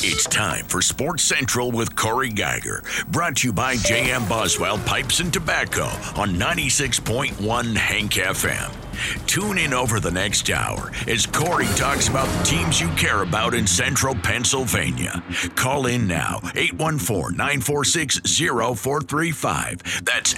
It's time for Sports Central with Corey Geiger, brought to you by J.M. Boswell Pipes and Tobacco on 96.1 Hank FM. Tune in over the next hour as Corey talks about the teams you care about in Central Pennsylvania. Call in now, 814-946-0435. That's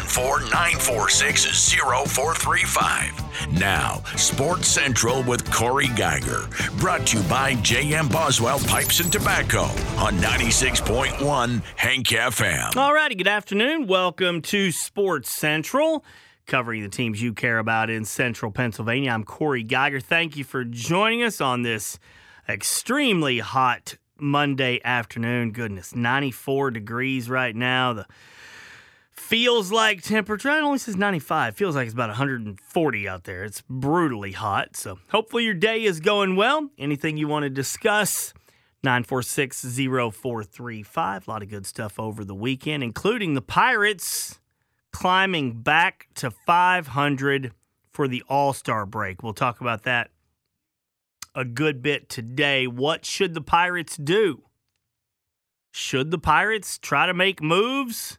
814-946-0435. Now, Sports Central with Corey Geiger, brought to you by J.M. Boswell Pipes and Tobacco on 96.1 Hank FM. All righty, good afternoon. Welcome to Sports Central, covering the teams you care about in Central Pennsylvania. I'm Corey Geiger. Thank you for joining us on this extremely hot Monday afternoon. Goodness, 94 degrees right now. The feels like temperature, it only says 95. Feels like it's about 140 out there. It's brutally hot. So hopefully your day is going well. Anything you want to discuss, 946-0435. A lot of good stuff over the weekend, including the Pirates climbing back to 500 for the All-Star break. We'll talk about that a good bit today. What should the Pirates do? Should the Pirates try to make moves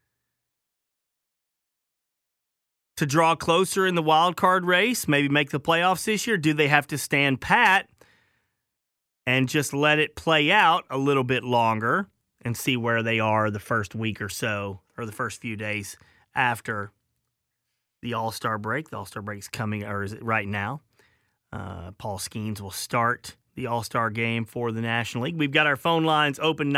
to draw closer in the wild card race, maybe make the playoffs this year? Do they have to stand pat and just let it play out a little bit longer and see where they are the first week or so, or the first few days after the All-Star break? The All-Star break's coming, or is it right now? Paul Skeens will start the All-Star game for the National League. We've got our phone lines open,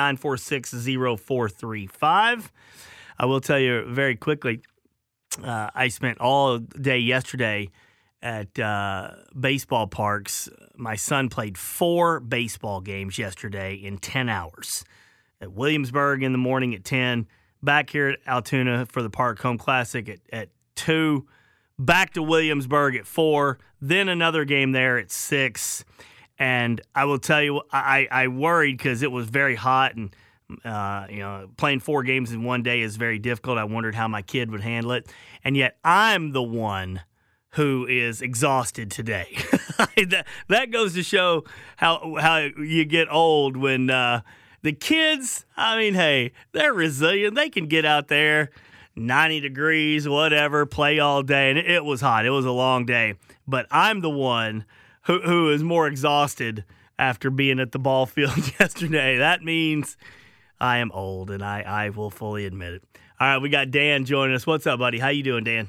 946-0435. I will tell you very quickly, I spent all day yesterday at baseball parks. My son played 4 baseball games yesterday in 10 hours. At Williamsburg in the morning at 10, back here at Altoona for the Park Home Classic at 2, back to Williamsburg at 4, then another game there at 6. And I will tell you, I worried because it was very hot, and playing 4 games in one day is very difficult. I wondered how my kid would handle it. And yet I'm the one who is exhausted today. that goes to show how you get old when the kids, I mean, hey, they're resilient. They can get out there, 90 degrees, whatever, play all day. And it was hot. It was a long day. But I'm the one who is more exhausted after being at the ball field yesterday. That means I am old, and I will fully admit it. All right, we got Dan joining us. What's up, buddy? How you doing, Dan?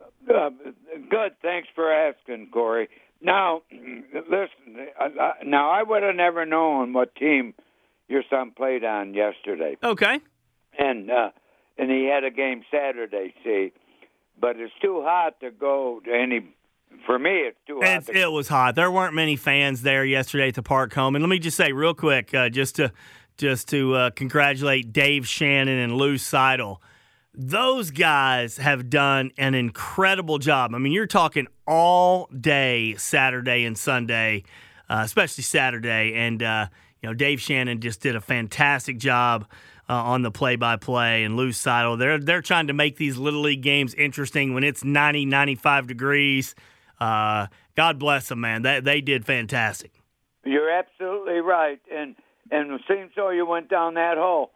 Good. Thanks for asking, Corey. Now, listen, I would have never known what team your son played on yesterday. Okay. And he had a game Saturday, see. But it's too hot to go to any. For me, it's too hot. It was hot. There weren't many fans there yesterday at the Park Home. And let me just say real quick, just to congratulate Dave Shannon and Lou Seidel. Those guys have done an incredible job. I mean, you're talking all day Saturday and Sunday, especially Saturday. And, Dave Shannon just did a fantastic job on the play-by-play. And Lou Seidel, they're trying to make these Little League games interesting when it's 90, 95 degrees. God bless them, man. They did fantastic. You're absolutely right. And it seems so you went down that hole.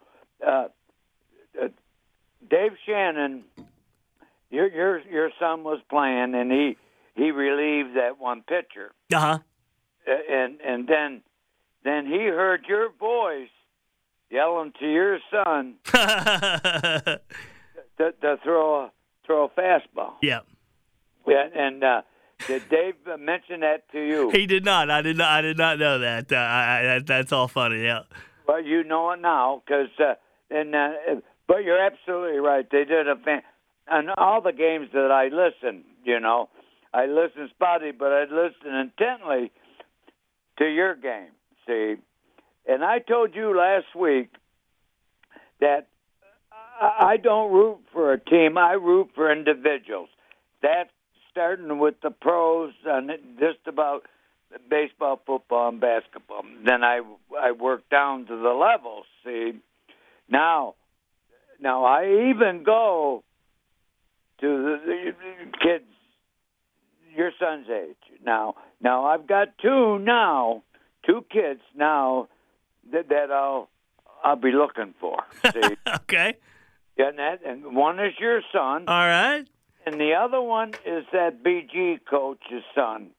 Dave Shannon, your son was playing, and he relieved that one pitcher. Uh-huh. And then he heard your voice yelling to your son to throw a fastball. Yeah. Yeah, and did Dave mention that to you? He did not. I did not know that. That's all funny. Yeah. Well, you know it now, but you're absolutely right. They did on all the games that I listened. I listened spotty, but I listened intently to your game. See, and I told you last week that I don't root for a team. I root for individuals. That's starting with the pros and just about baseball, football, and basketball. Then I work down to the levels. See, now I even go to the kids your son's age. Now I've got two kids now that I'll be looking for. See? Okay. Yeah, and one is your son. All right. And the other one is that BG coach's son.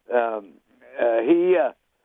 He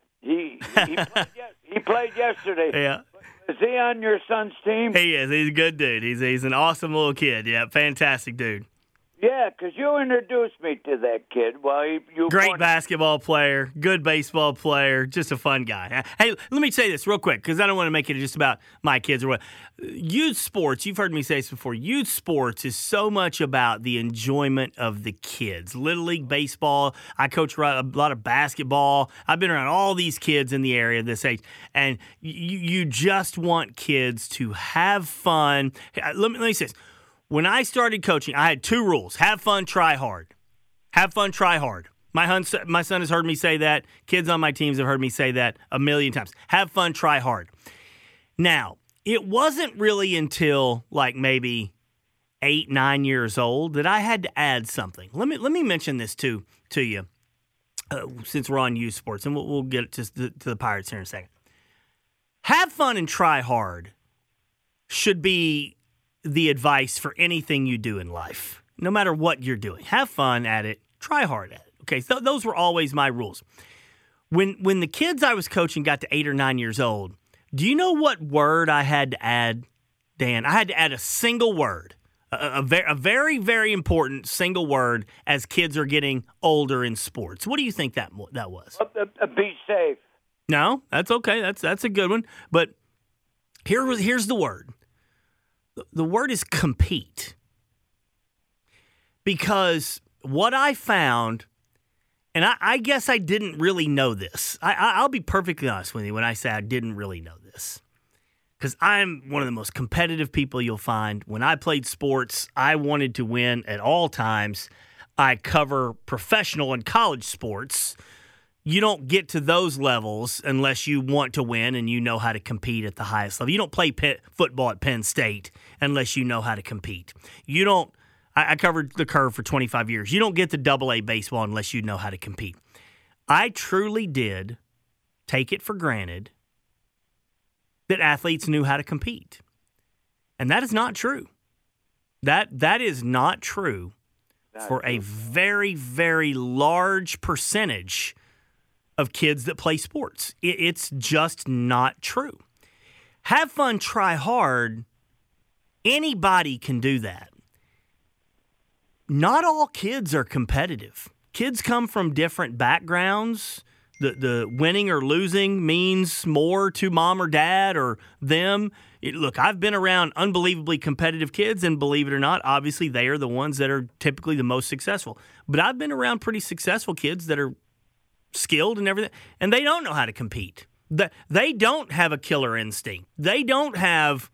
played yesterday. Yeah. Is he on your son's team? He is. He's a good dude. He's an awesome little kid. Yeah, fantastic dude. Yeah, because you introduced me to that kid. Well, Great basketball player, good baseball player, just a fun guy. Hey, let me say this real quick because I don't want to make it just about my kids or what. Youth sports, you've heard me say this before, youth sports is so much about the enjoyment of the kids. Little League baseball, I coach a lot of basketball. I've been around all these kids in the area this age, and you just want kids to have fun. Let me say this. When I started coaching, I had 2 rules. Have fun, try hard. Have fun, try hard. My son has heard me say that. Kids on my teams have heard me say that a million times. Have fun, try hard. Now, it wasn't really until like maybe 8, 9 years old that I had to add something. Let me mention this to you since we're on youth sports, and we'll get to the Pirates here in a second. Have fun and try hard should be the advice for anything you do in life, no matter what you're doing. Have fun at it, try hard at it. Okay, so those were always my rules. When the kids I was coaching got to 8 or 9 years old, do you know what word I had to add, Dan? I had to add a single word, a very, very important single word as kids are getting older in sports. What do you think that was? Be safe. No, that's okay. That's a good one. But here's the word. The word is compete. Because what I found, and I guess I didn't really know this. I'll be perfectly honest with you when I say I didn't really know this. Because I'm one of the most competitive people you'll find. When I played sports, I wanted to win at all times. I cover professional and college sports. You don't get to those levels unless you want to win and you know how to compete at the highest level. You don't play football at Penn State unless you know how to compete. You don't. I covered the curve for 25 years. You don't get to AA baseball unless you know how to compete. I truly did take it for granted that athletes knew how to compete. And that is not true. That is not true for a very, very large percentage of kids that play sports. It's just not true. Have fun, try hard. Anybody can do that. Not all kids are competitive. Kids come from different backgrounds. The winning or losing means more to mom or dad or them. Look, I've been around unbelievably competitive kids, and believe it or not, obviously they are the ones that are typically the most successful. But I've been around pretty successful kids that are skilled and everything, and they don't know how to compete. They don't have a killer instinct. They don't have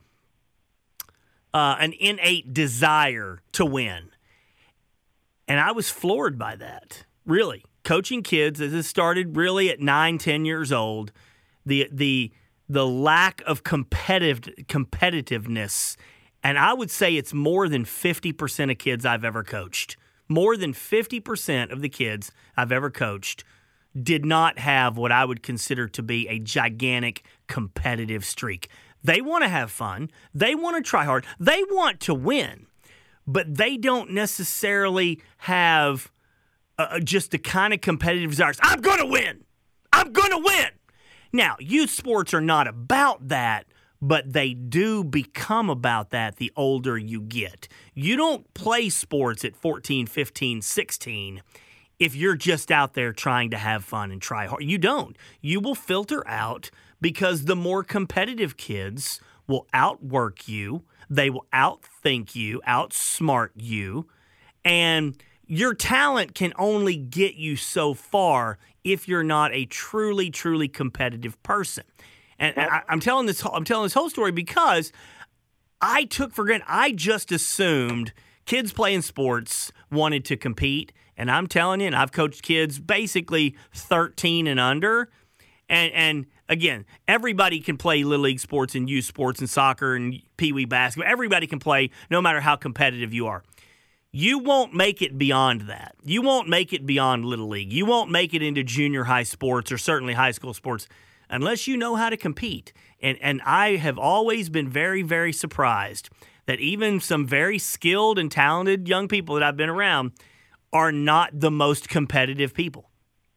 an innate desire to win. And I was floored by that, really. Coaching kids, as it started really at 9, 10 years old, the lack of competitiveness, and I would say it's more than 50% of kids I've ever coached. More than 50% of the kids I've ever coached did not have what I would consider to be a gigantic competitive streak. They want to have fun. They want to try hard. They want to win. But they don't necessarily have just the kind of competitive desires. I'm going to win. I'm going to win. Now, youth sports are not about that, but they do become about that the older you get. You don't play sports at 14, 15, 16 if you're just out there trying to have fun and try hard. You don't. You will filter out because the more competitive kids will outwork you. They will outthink you, outsmart you, and your talent can only get you so far if you're not a truly, truly competitive person. And I'm telling this whole story because I took for granted. I just assumed kids playing sports wanted to compete, and I'm telling you, and I've coached kids basically 13 and under, and again, everybody can play Little League sports and youth sports and soccer and Pee Wee basketball. Everybody can play no matter how competitive you are. You won't make it beyond that. You won't make it beyond Little League. You won't make it into junior high sports or certainly high school sports unless you know how to compete. And I have always been very, very surprised that even some very skilled and talented young people that I've been around are not the most competitive people.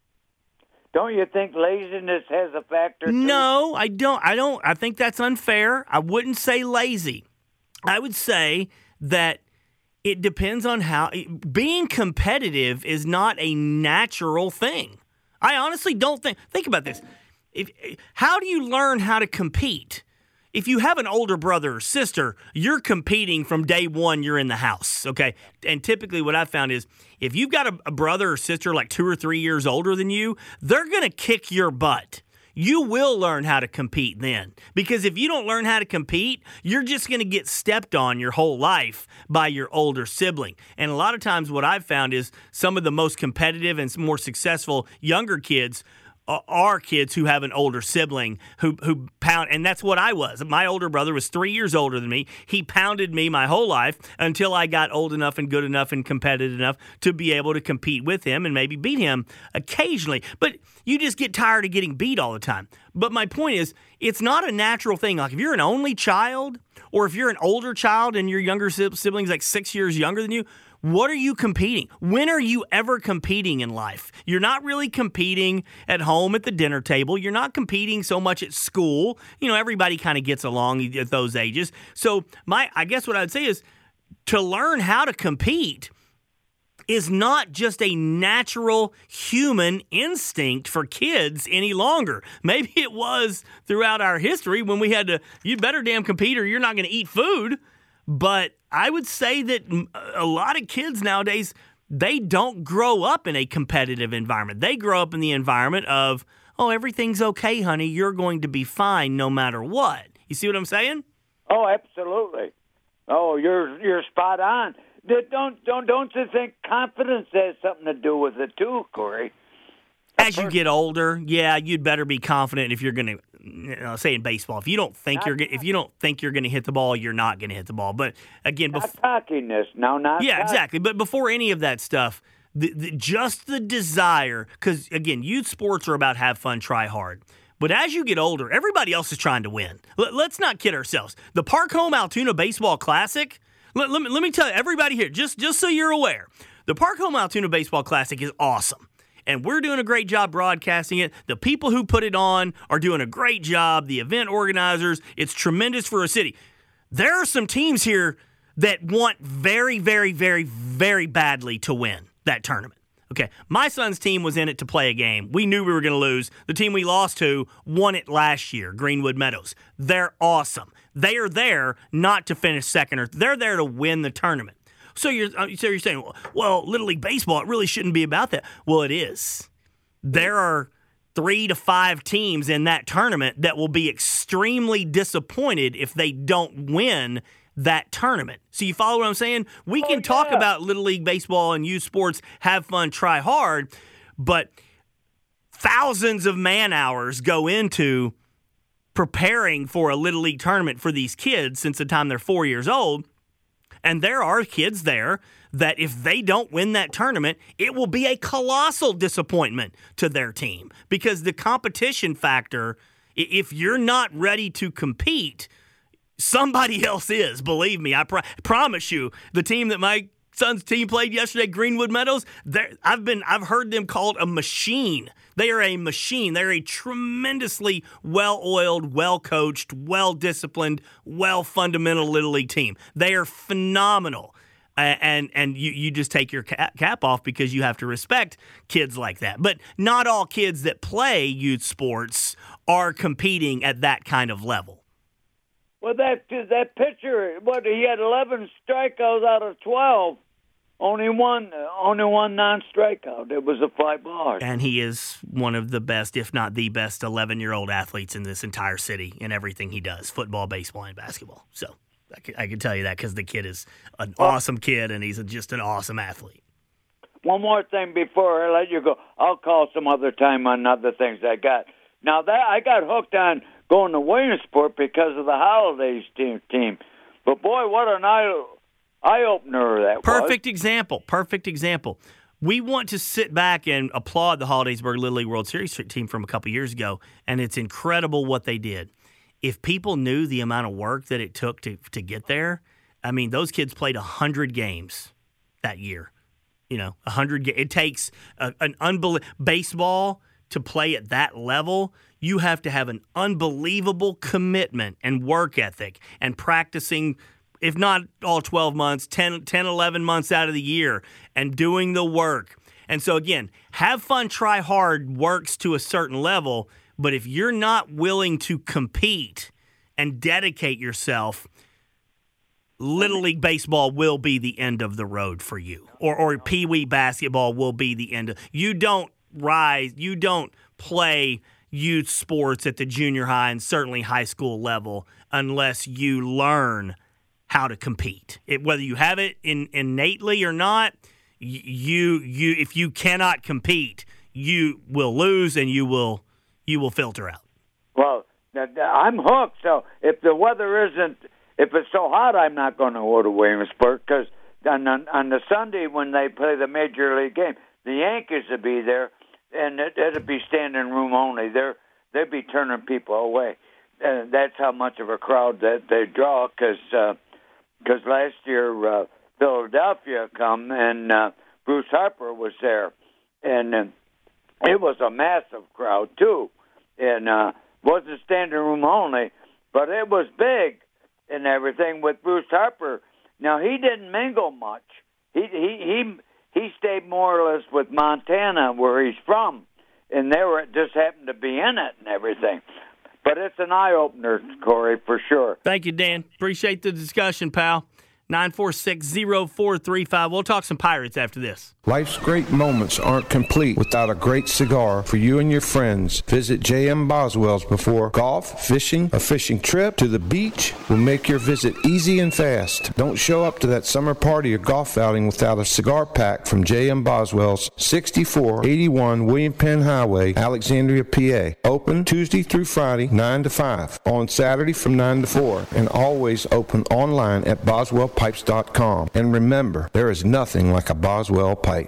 Don't you think laziness has a factor too? No, I don't. I think that's unfair. I wouldn't say lazy. I would say that it depends on how being competitive is not a natural thing. I honestly don't think about this. How do you learn how to compete? If you have an older brother or sister, you're competing from day one you're in the house, okay? And typically what I've found is if you've got a brother or sister like 2 or 3 years older than you, they're going to kick your butt. You will learn how to compete then. Because if you don't learn how to compete, you're just going to get stepped on your whole life by your older sibling. And a lot of times what I've found is some of the most competitive and more successful younger kids are kids who have an older sibling who pound, and that's what I was. My older brother was 3 years older than me. He pounded me my whole life until I got old enough and good enough and competitive enough to be able to compete with him and maybe beat him occasionally. But you just get tired of getting beat all the time. But my point is, it's not a natural thing. Like if you're an only child or if you're an older child and your younger sibling's like 6 years younger than you, what are you competing? When are you ever competing in life? You're not really competing at home at the dinner table. You're not competing so much at school. You know, everybody kind of gets along at those ages. So I guess what I would say is to learn how to compete is not just a natural human instinct for kids any longer. Maybe it was throughout our history when we had to, you better damn compete or you're not going to eat food. But I would say that a lot of kids nowadays, they don't grow up in a competitive environment. They grow up in the environment of, oh, everything's okay, honey. You're going to be fine no matter what. You see what I'm saying? Oh, absolutely. Oh, you're spot on. Don't you think confidence has something to do with it too, Corey? As you get older, yeah, you'd better be confident if you're going to. Say in baseball, if you don't think you're going to hit the ball, you're not going to hit the ball. But again, not cockiness, no, not yeah, exactly. But before any of that stuff, just the desire, because again, youth sports are about have fun, try hard. But as you get older, everybody else is trying to win. Let's not kid ourselves. The Park Home Altoona Baseball Classic. Let me tell you, everybody here, just so you're aware, the Park Home Altoona Baseball Classic is awesome. And we're doing a great job broadcasting it. The people who put it on are doing a great job. The event organizers, it's tremendous for a city. There are some teams here that want very, very, very, very badly to win that tournament. Okay, my son's team was in it to play a game. We knew we were going to lose. The team we lost to won it last year, Greenwood Meadows. They're awesome. They are there not to finish second, they're there to win the tournament. So you're saying, well, Little League Baseball, it really shouldn't be about that. Well, it is. There are 3 to 5 teams in that tournament that will be extremely disappointed if they don't win that tournament. So you follow what I'm saying? We can talk about Little League Baseball and youth sports, have fun, try hard, but thousands of man hours go into preparing for a Little League tournament for these kids since the time they're 4 years old. And there are kids there that if they don't win that tournament, it will be a colossal disappointment to their team because the competition factor, if you're not ready to compete, somebody else is. Believe me, I promise you, the team that my son's team played yesterday, Greenwood Meadows, I've heard them called a machine. They are a machine. They're a tremendously well-oiled, well-coached, well-disciplined, well-fundamental Little League team. They are phenomenal. And you just take your cap off because you have to respect kids like that. But not all kids that play youth sports are competing at that kind of level. Well, that pitcher, he had 11 strikeouts out of 12. Only one non-strikeout. It was a fly ball. And he is one of the best, if not the best, 11-year-old athletes in this entire city in everything he does, football, baseball, and basketball. So I can tell you that because the kid is an awesome kid, and he's just an awesome athlete. One more thing before I let you go. I'll call some other time on other things I got. Now, that I got hooked on going to Williamsport because of the Holidays team. But, boy, what an eye-opener that was. Perfect example. we want to sit back and applaud the Hollidaysburg Little League World Series team from a couple years ago, and it's incredible what they did. If people knew the amount of work that it took to get there, I mean, those kids played 100 games that year. 100 games. It takes an unbelievable baseball to play at that level. You have to have an unbelievable commitment and work ethic and practicing, if not all 12 months, 10, 11 months out of the year, and doing the work. And so, again, have fun, try hard works to a certain level, but if you're not willing to compete and dedicate yourself, Little League Baseball will be the end of the road for you, or Pee Wee basketball will be the end. You don't play youth sports at the junior high and certainly high school level unless you learn how to compete. Whether you have it innately or not, if you cannot compete, you will lose and you will filter out. Well, I'm hooked. So if the weather if it's so hot, I'm not going to go to Williamsburg, because on the Sunday when they play the Major League game, the Yankees will be there, and it'll be standing room only. They'll be turning people away. That's how much of a crowd that they draw, because last year Philadelphia come and Bruce Harper was there, and it was a massive crowd too, and wasn't standing room only, but it was big and everything with Bruce Harper. Now he didn't mingle much. He stayed more or less with Montana, where he's from, and they just happened to be in it and everything. But it's an eye-opener, Corey, for sure. Thank you, Dan. Appreciate the discussion, pal. 946-0435. We'll talk some Pirates after this. Life's great moments aren't complete without a great cigar for you and your friends. Visit J.M. Boswell's before golf, fishing, a fishing trip to the beach will make your visit easy and fast. Don't show up to that summer party or golf outing without a cigar pack from J.M. Boswell's, 6481 William Penn Highway, Alexandria, PA. Open Tuesday through Friday, 9 to 5. On Saturday from 9 to 4. And always open online at BoswellPipes.com. And remember, there is nothing like a Boswell pipe.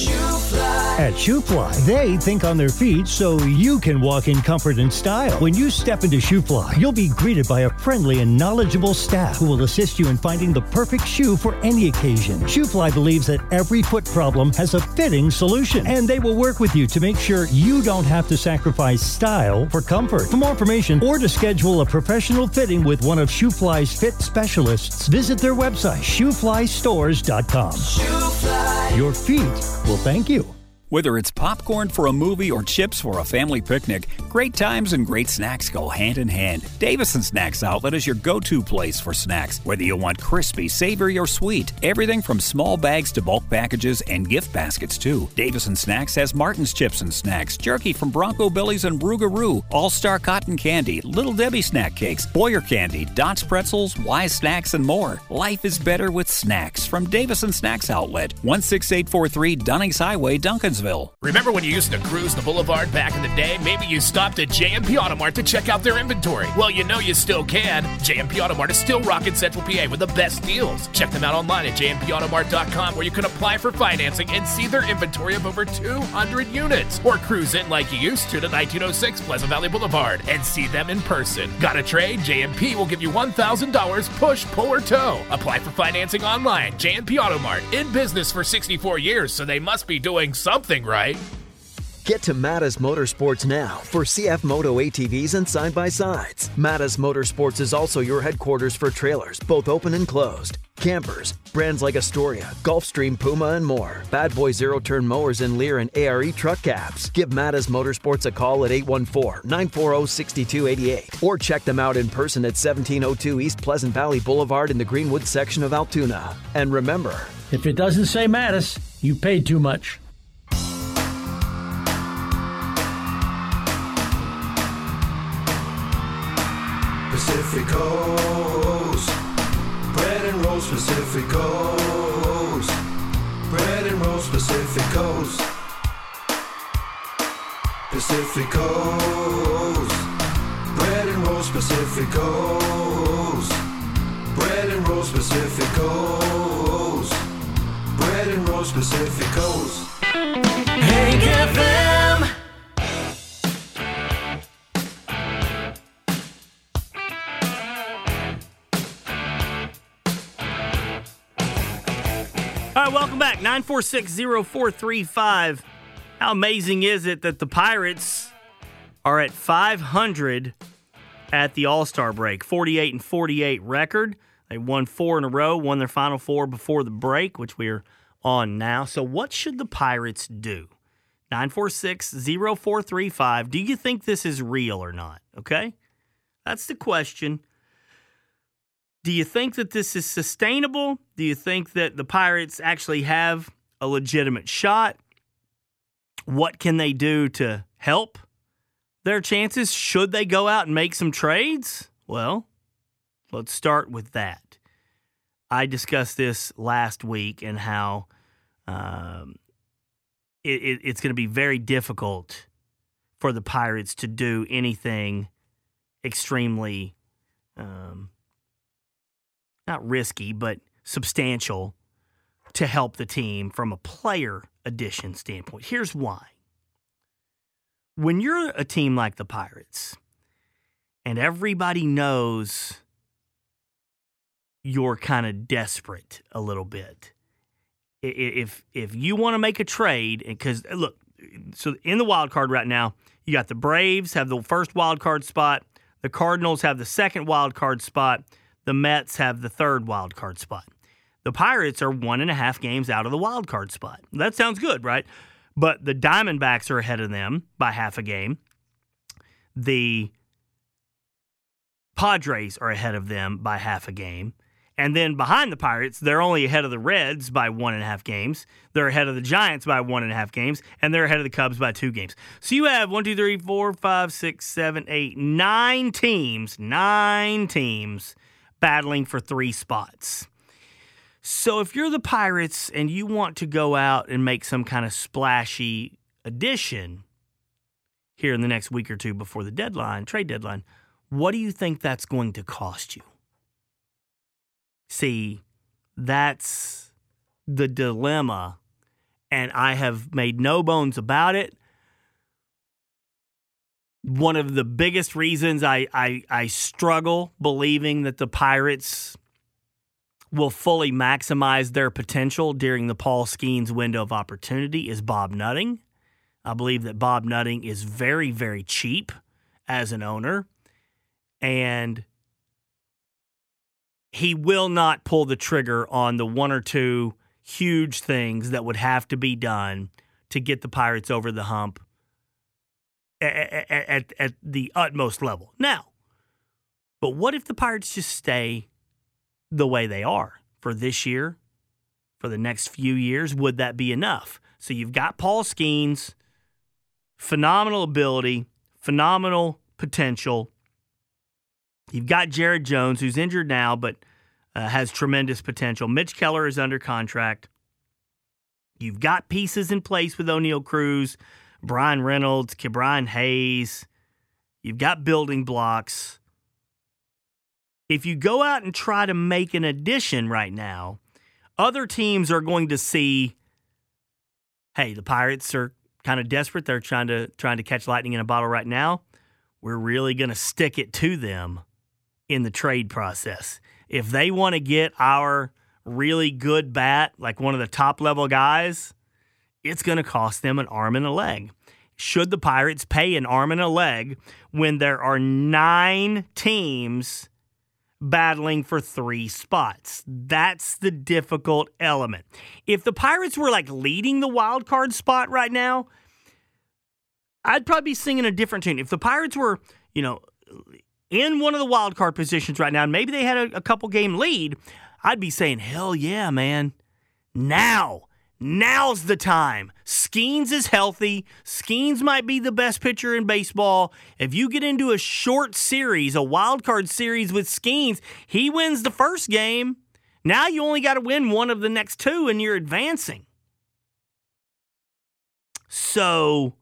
At ShoeFly, they think on their feet so you can walk in comfort and style. When you step into ShoeFly, you'll be greeted by a friendly and knowledgeable staff who will assist you in finding the perfect shoe for any occasion. ShoeFly believes that every foot problem has a fitting solution, and they will work with you to make sure you don't have to sacrifice style for comfort. For more information or to schedule a professional fitting with one of ShoeFly's fit specialists, visit their website, ShoeFlyStores.com. ShoeFly. Your feet will thank you. Whether it's popcorn for a movie or chips for a family picnic, great times and great snacks go hand in hand. Davison Snacks Outlet is your go-to place for snacks. Whether you want crispy, savory, or sweet, everything from small bags to bulk packages and gift baskets too. Davison Snacks has Martin's Chips and Snacks, jerky from Bronco Billy's and Rougarou, All-Star Cotton Candy, Little Debbie Snack Cakes, Boyer Candy, Dots Pretzels, Wise Snacks, and more. Life is better with snacks from Davison Snacks Outlet, 16843 Dunnings Highway, Duncansville. Remember when you used to cruise the boulevard back in the day? Maybe you stopped at JMP Automart to check out their inventory. Well, you know you still can. JMP Automart is still rocking Central PA with the best deals. Check them out online at jmpautomart.com, where you can apply for financing and see their inventory of over 200 units. Or cruise in like you used to 1906 Pleasant Valley Boulevard and see them in person. Got a trade? JMP will give you $1,000 push, pull, or tow. Apply for financing online. JMP Automart, in business for 64 years, so they must be doing something right. Get to Matta's Motorsports now for CF Moto ATVs and side-by-sides. Matta's Motorsports is also your headquarters for trailers, both open and closed, campers, brands like Astoria, Gulfstream, Puma, and more. Bad Boy zero-turn mowers and Lear and ARE truck cabs. Give Matta's Motorsports a call at 814-940-6288 or check them out in person at 1702 East Pleasant Valley Boulevard in the Greenwood section of Altoona. And remember, if it doesn't say Mattis, you paid too much. Pacificos, bread and rolls Pacificos, bread and rolls Pacificos, Pacificos, bread and rolls Pacificos, bread and rolls Pacificos, bread and rolls Pacificos. Hank FM. All right, welcome back. 946-0435. How amazing is it that the Pirates are at 500 at the All-Star break? 48-48 record. They won 4 in a row, won their final 4 before the break, which we're on now. So what should the Pirates do? 946-0435. Do you think this is real or not? Okay? That's the question. Do you think that this is sustainable? Do you think that the Pirates actually have a legitimate shot? What can they do to help their chances? Should they go out and make some trades? Well, let's start with that. I discussed this last week and how it's going to be very difficult for the Pirates to do anything extremely not risky, but substantial to help the team from a player addition standpoint. Here's why. When you're a team like the Pirates and everybody knows you're kind of desperate a little bit, if you want to make a trade, because look, so in the wild card right now, you got the Braves have the first wild card spot, the Cardinals have the second wild card spot, the Mets have the third wild card spot. The Pirates are 1.5 games out of the wild card spot. That sounds good, right? But the Diamondbacks are ahead of them by half a game. The Padres are ahead of them by half a game. And then behind the Pirates, they're only ahead of the Reds by 1.5 games. They're ahead of the Giants by 1.5 games. And they're ahead of the Cubs by 2 games. So you have 9 teams battling for 3 spots. So if you're the Pirates and you want to go out and make some kind of splashy addition here in the next week or two before the deadline, trade deadline, what do you think that's going to cost you? See, that's the dilemma, and I have made no bones about it. One of the biggest reasons I struggle believing that the Pirates will fully maximize their potential during the Paul Skeens window of opportunity is Bob Nutting. I believe that Bob Nutting is very, very cheap as an owner, and he will not pull the trigger on the 1 or 2 huge things that would have to be done to get the Pirates over the hump at the utmost level. Now, but what if the Pirates just stay the way they are for this year, for the next few years? Would that be enough? So you've got Paul Skeens, phenomenal ability, phenomenal potential. You've got Jared Jones, who's injured now, but has tremendous potential. Mitch Keller is under contract. You've got pieces in place with O'Neal Cruz, Brian Reynolds, Ke'Bryan Hayes. You've got building blocks. If you go out and try to make an addition right now, other teams are going to see, hey, the Pirates are kind of desperate. They're trying to catch lightning in a bottle right now. We're really going to stick it to them in the trade process. If they want to get our really good bat, like one of the top-level guys, it's going to cost them an arm and a leg. Should the Pirates pay an arm and a leg when there are 9 teams battling for 3 spots? That's the difficult element. If the Pirates were like leading the wild card spot right now, I'd probably be singing a different tune. If the Pirates were, in one of the wild card positions right now, and maybe they had a couple game lead, I'd be saying, hell yeah, man. Now's the time. Skeens is healthy. Skeens might be the best pitcher in baseball. If you get into a short series, a wild card series with Skeens, he wins the first game. Now you only got to win one of the next 2 and you're advancing. So,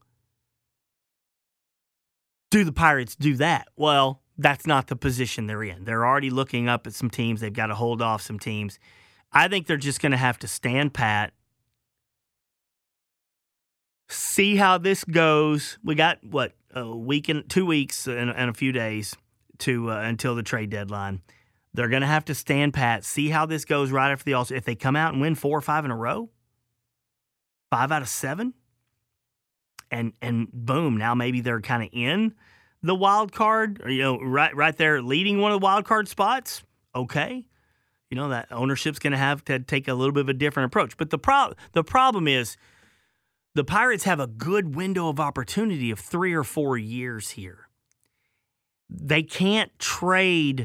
do the Pirates do that? Well, that's not the position they're in. They're already looking up at some teams. They've got to hold off some teams. I think they're just going to have to stand pat, See how this goes. We got, a week and 2 weeks and a few days to until the trade deadline. They're going to have to stand pat, see how this goes right after the All-Star. If they come out and win 4 or 5 in a row, 5 out of 7, and boom, now maybe they're kind of in the wild card, or, right there leading one of the wild card spots, okay. That ownership's going to have to take a little bit of a different approach. But the problem is the Pirates have a good window of opportunity of 3 or 4 years here. They can't trade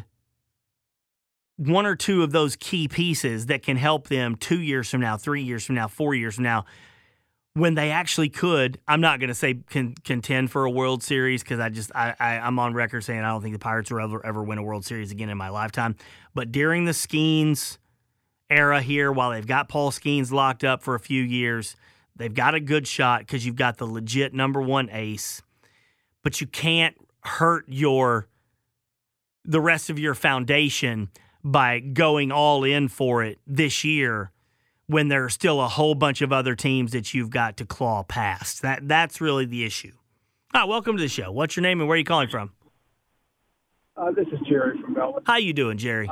1 or 2 of those key pieces that can help them 2 years from now, 3 years from now, 4 years from now, when they actually could. I'm not going to say contend for a World Series, because I'm on record saying I don't think the Pirates will ever win a World Series again in my lifetime. But during the Skeens era here, while they've got Paul Skeens locked up for a few years, they've got a good shot because you've got the legit number 1 ace. But you can't hurt the rest of your foundation by going all in for it this year when there are still a whole bunch of other teams that you've got to claw past. That's really the issue. All right, welcome to the show. What's your name and where are you calling from? This is Jerry from Bellwood. How you doing, Jerry?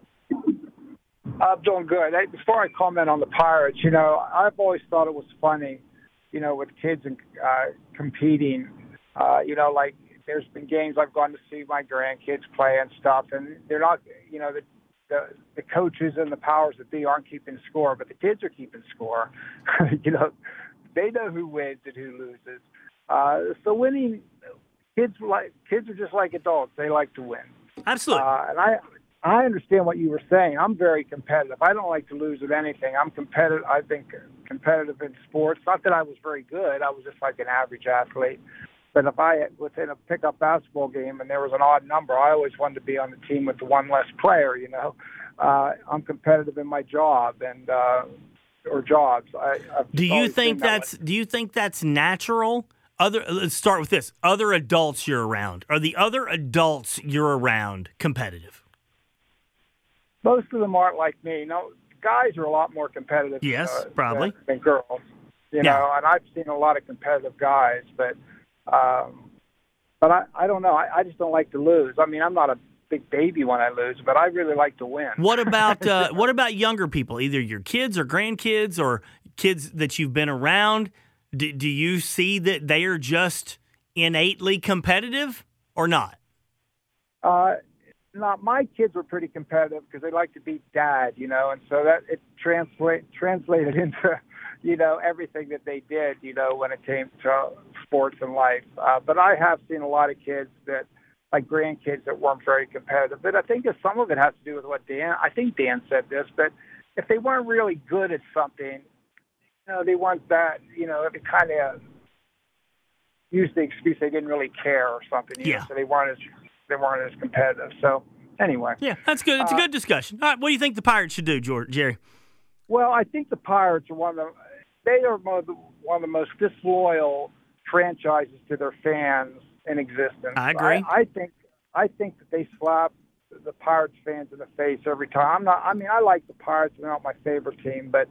I'm doing good. Before I comment on the Pirates, I've always thought it was funny, with kids and competing. Like there's been games I've gone to see my grandkids play and stuff, and they're not, the coaches and the powers that be aren't keeping score, but the kids are keeping score. They know who wins and who loses. So winning, kids are just like adults. They like to win. Absolutely. And I understand what you were saying. I'm very competitive. I don't like to lose at anything. I'm competitive. I think competitive in sports. Not that I was very good. I was just like an average athlete. But if I was in a pickup basketball game and there was an odd number, I always wanted to be on the team with the one less player. I'm competitive in my job or jobs. Do you think that's natural? Let's start with this. Other adults you're around. Are the other adults you're around competitive? Most of them aren't like me. Guys are a lot more competitive. Yes, probably. Than girls. And I've seen a lot of competitive guys, but I don't know. I just don't like to lose. I mean, I'm not a big baby when I lose, but I really like to win. What about younger people, either your kids or grandkids or kids that you've been around? Do you see that they are just innately competitive or not? Not my kids were pretty competitive because they like to beat dad, and so that it translated into, everything that they did, when it came to sports and life. But I have seen a lot of kids like grandkids that weren't very competitive. But I think that some of it has to do with what I think Dan said this, but if they weren't really good at something, they weren't that, it kind of used the excuse they didn't really care or something. So they weren't as competitive. So anyway. Yeah, that's good. It's a good discussion. All right, what do you think the Pirates should do, Jerry? Well, I think the Pirates are one of the most disloyal franchises to their fans in existence. I agree. I think that they slap the Pirates fans in the face every time. I like the Pirates. They're not my favorite team, but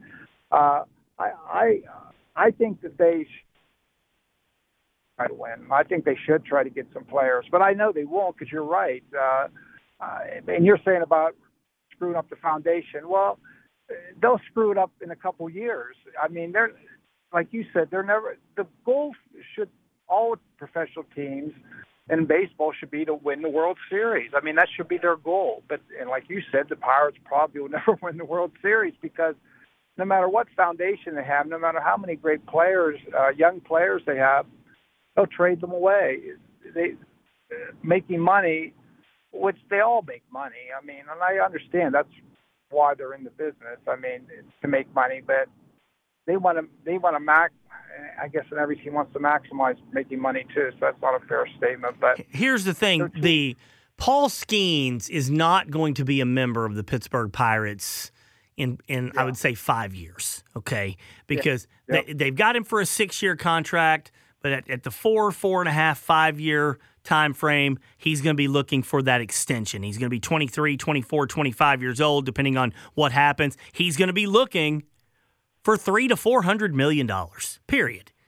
I think that they should try to win. I think they should try to get some players, but I know they won't because you're right. And you're saying about screwing up the foundation. Well, they'll screw it up in a couple years. I mean, they're like you said, the goal should, all professional teams in baseball should be to win the World Series. I mean, that should be their goal. And like you said, the Pirates probably will never win the World Series because no matter what foundation they have, no matter how many great players, young players they have, they'll trade them away. Making money, which they all make money. I mean, and I understand that's why they're in the business. I mean, it's to make money, but they want to I guess, and every team wants to maximize making money too. So that's not a fair statement. But here's the thing: the Paul Skeens is not going to be a member of the Pittsburgh Pirates in I would say 5 years. Okay, because they've got him for a 6-year contract, but at the 4.5, 5 year time frame, he's going to be looking for that extension. He's going to be 23, 24, 25 years old, depending on what happens. He's going to be looking for $300 to $400 million, period.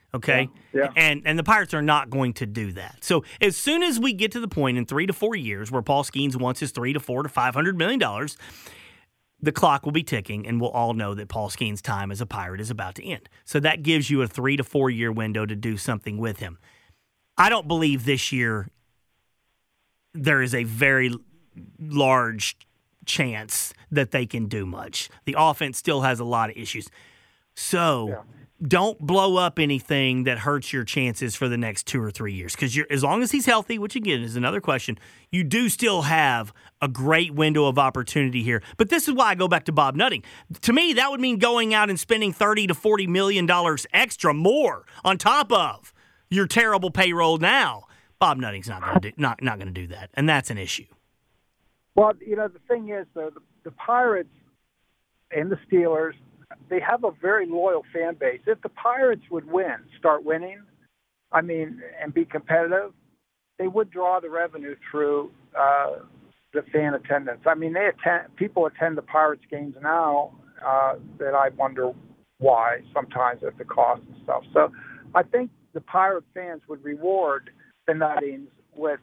Okay? Yeah. And the Pirates are not going to do that. So as soon as we get to the point in 3 to 4 years where Paul Skeens wants his $300 to $500 million, the clock will be ticking, and we'll all know that Paul Skeens' time as a Pirate is about to end. So that gives you a 3 to 4 year window to do something with him. I don't believe this year there is a very large chance that they can do much. The offense still has a lot of issues. So don't blow up anything that hurts your chances for the next 2 or 3 years. Because as long as he's healthy, which again is another question, you do still have a great window of opportunity here. But this is why I go back to Bob Nutting. To me, that would mean going out and spending $30 to $40 million extra more on top of your terrible payroll now. Bob Nutting's not going to do that, and that's an issue. Well, the thing is, though, the Pirates and the Steelers, they have a very loyal fan base. If the Pirates would start winning, and be competitive, they would draw the revenue through the fan attendance. People attend the Pirates games now that I wonder why sometimes at the cost and stuff. So I think the Pirate fans would reward the Nuttings with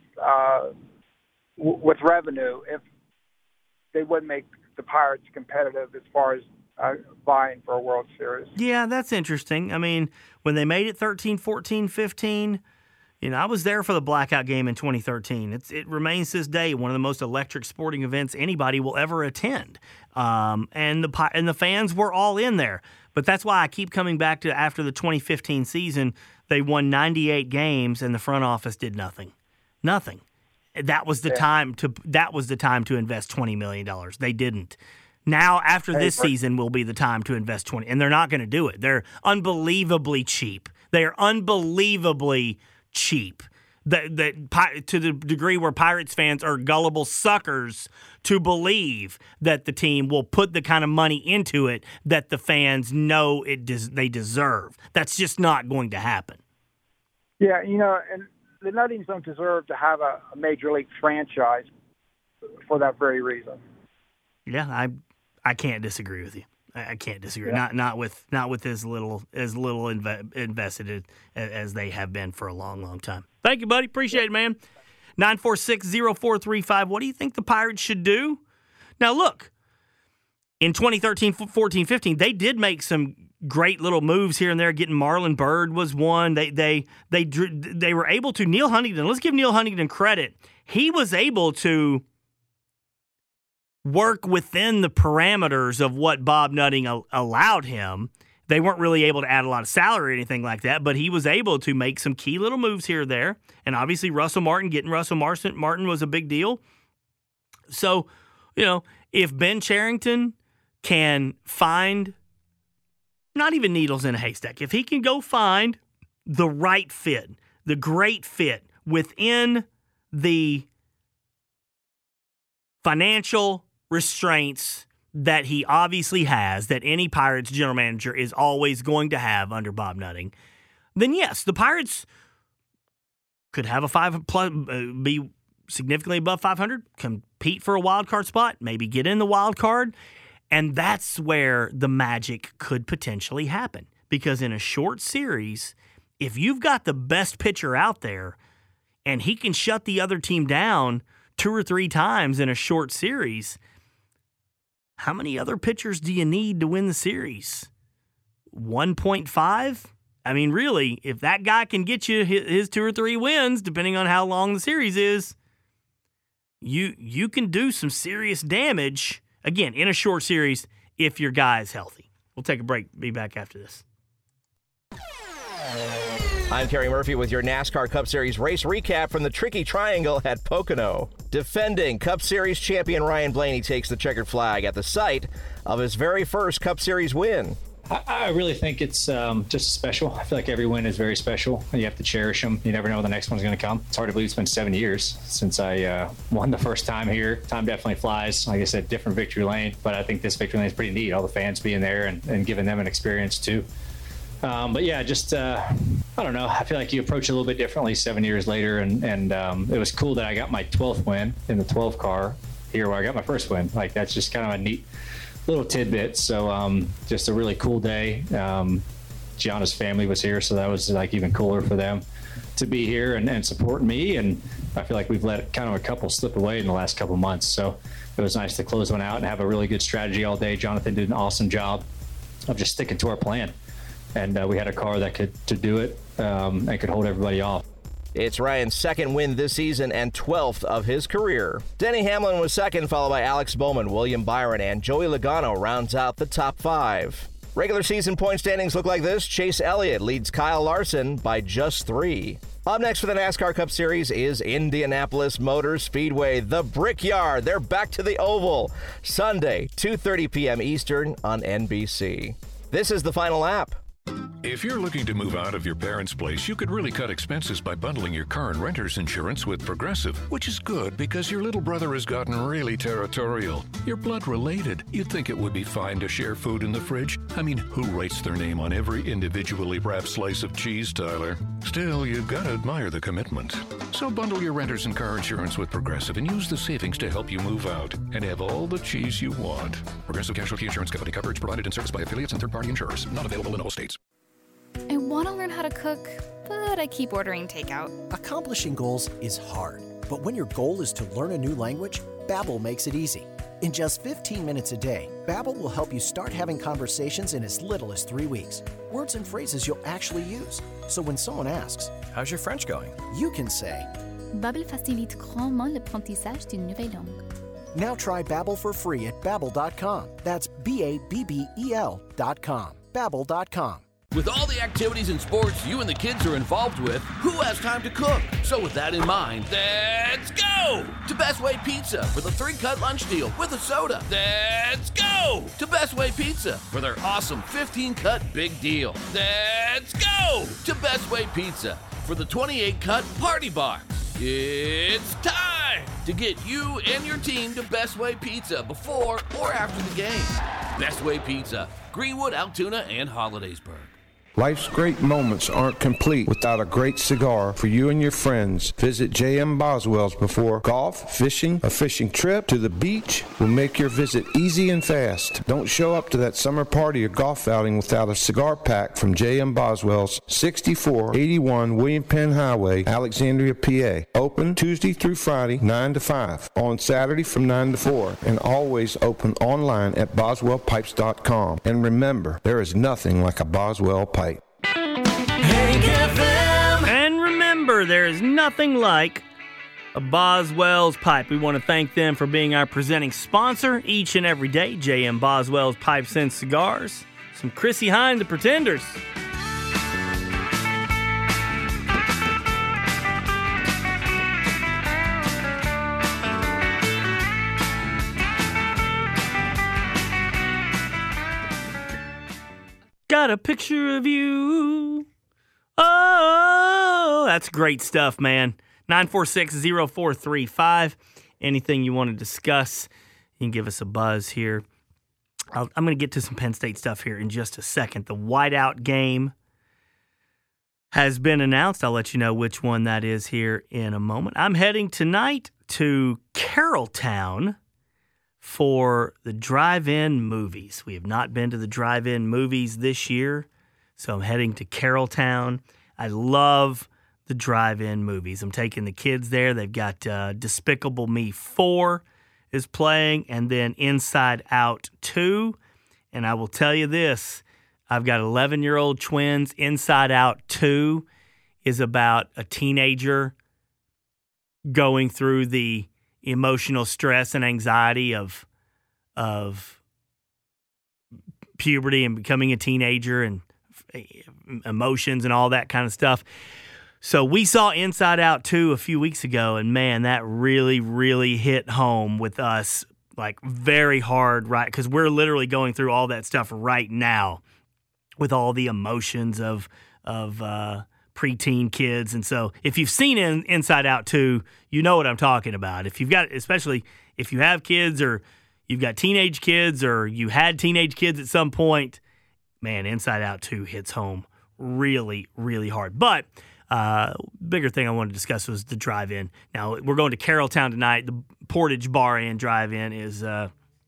revenue if they would make the Pirates competitive as far as vying for a World Series. Yeah, that's interesting. When they made it 13, 14, 15, I was there for the blackout game in 2013. It remains to this day one of the most electric sporting events anybody will ever attend. And the fans were all in there. But that's why I keep coming back to after the 2015 season, they won 98 games and the front office did nothing. Nothing. That was the time to invest $20 million. They didn't. Now, after this season will be the time to invest 20, and they're not going to do it. They're unbelievably cheap. They are unbelievably cheap. To the degree where Pirates fans are gullible suckers to believe that the team will put the kind of money into it that the fans know they deserve. That's just not going to happen. Yeah, and the Nuttings don't deserve to have a major league franchise for that very reason. Yeah, I can't disagree with you. I can't disagree. Yeah. Not with as little invested as they have been for a long, long time. Thank you, buddy. Appreciate it, man. 946-0435. What do you think the Pirates should do? Now, look, in 2013, 14, 15, they did make some great little moves here and there. Getting Marlon Byrd was one. They were able to. Neil Huntington. Let's give Neil Huntington credit. He was able to work within the parameters of what Bob Nutting allowed him. They weren't really able to add a lot of salary or anything like that, but he was able to make some key little moves here or there. And obviously getting Russell Martin was a big deal. So, if Ben Cherington can find not even needles in a haystack, if he can go find the right fit, the great fit within the financial restraints that he obviously has, that any Pirates general manager is always going to have under Bob Nutting, then yes, the Pirates could have be significantly above 500, compete for a wild card spot, maybe get in the wild card, and that's where the magic could potentially happen. Because in a short series, if you've got the best pitcher out there and he can shut the other team down 2 or 3 times in a short series, how many other pitchers do you need to win the series? 1.5? Really, if that guy can get you his 2 or 3 wins, depending on how long the series is, you can do some serious damage, again, in a short series if your guy is healthy. We'll take a break. Be back after this. I'm Kerry Murphy with your NASCAR Cup Series race recap from the Tricky Triangle at Pocono. Defending Cup Series champion Ryan Blaney takes the checkered flag at the site of his very first Cup Series win. I really think it's just special. I feel like every win is very special, and you have to cherish them. You never know when the next one's going to come. It's hard to believe it's been 7 years since I won the first time here. Time definitely flies. Like I said, different victory lane, but I think this victory lane is pretty neat. All the fans being there and giving them an experience too. But yeah, just, I don't know. I feel like you approach it a little bit differently 7 years later. And it was cool that I got my 12th win in the 12 car here where I got my first win. Like, that's just kind of a neat little tidbit. So just a really cool day. Gianna's family was here, so that was like even cooler for them to be here and support me. And I feel like we've let kind of a couple slip away in the last couple months. So it was nice to close one out and have a really good strategy all day. Jonathan did an awesome job of just sticking to our plan. And we had a car that could do it and could hold everybody off. It's Ryan's second win this season and 12th of his career. Denny Hamlin was second, followed by Alex Bowman, William Byron, and Joey Logano rounds out the top 5. Regular season point standings look like this. Chase Elliott leads Kyle Larson by just 3. Up next for the NASCAR Cup Series is Indianapolis Motor Speedway, the Brickyard. They're back to the Oval, Sunday, 2:30 p.m. Eastern on NBC. This is the final lap. If you're looking to move out of your parents' place, you could really cut expenses by bundling your car and renter's insurance with Progressive, which is good because your little brother has gotten really territorial. You're blood related. You'd think it would be fine to share food in the fridge. I mean, who writes their name on every individually wrapped slice of cheese, Tyler? Still, you've got to admire the commitment. So bundle your renter's and car insurance with Progressive and use the savings to help you move out and have all the cheese you want. Progressive Casualty Insurance Company. Coverage provided and serviced by affiliates and third-party insurers. Not available in all states. I want to learn how to cook, but I keep ordering takeout. Accomplishing goals is hard, but when your goal is to learn a new language, Babbel makes it easy. In just 15 minutes a day, Babbel will help you start having conversations in as little as 3 weeks. Words and phrases you'll actually use. So when someone asks, "How's your French going?" you can say, Babbel facilite grandement l'apprentissage d'une nouvelle langue. Now try Babbel for free at Babbel.com. That's Babbel.com. Babbel.com. With all the activities and sports you and the kids are involved with, who has time to cook? So with that in mind, let's go to Best Way Pizza for the 3-cut lunch deal with a soda. Let's go to Best Way Pizza for their awesome 15-cut big deal. Let's go to Best Way Pizza for the 28-cut party box. It's time to get you and your team to Best Way Pizza before or after the game. Best Way Pizza, Greenwood, Altoona, and Hollidaysburg. Life's great moments aren't complete without a great cigar for you and your friends. Visit J.M. Boswell's before golf, fishing, a fishing trip to the beach will make your visit easy and fast. Don't show up to that summer party or golf outing without a cigar pack from J.M. Boswell's, 6481 William Penn Highway, Alexandria, PA. Open Tuesday through Friday, 9 to 5. On Saturday from 9 to 4. And always open online at boswellpipes.com. And remember, there is nothing like a Boswell pipe. And remember, there is nothing like a Boswell's pipe. We want to thank them for being our presenting sponsor each and every day. J.M. Boswell's Pipes and Cigars. Some Chrissy Hine, the Pretenders. Got a picture of you. Oh, that's great stuff, man. 946-0435. Anything you want to discuss, you can give us a buzz here. I'm going to get to some Penn State stuff here in just a second. The whiteout game has been announced. I'll let you know which one that is here in a moment. I'm heading tonight to Carrolltown for the drive-in movies. We have not been to the drive-in movies this year, so I'm heading to Carrolltown. I love the drive-in movies. I'm taking the kids there. They've got Despicable Me 4 is playing, and then Inside Out 2. And I will tell you this, I've got 11-year-old twins. Inside Out 2 is about a teenager going through the emotional stress and anxiety of puberty and becoming a teenager and emotions and all that kind of stuff. So we saw Inside Out 2 a few weeks ago, and man, that really, really hit home with us, like very hard, right? Because we're literally going through all that stuff right now with all the emotions of preteen kids. And so if you've seen Inside Out 2, you know what I'm talking about. If you've got, especially if you have kids or you've got teenage kids or you had teenage kids at some point, man, Inside Out 2 hits home really, really hard. But bigger thing I wanted to discuss was the drive-in. Now, we're going to Carrolltown tonight. The Portage Bar and Drive-In is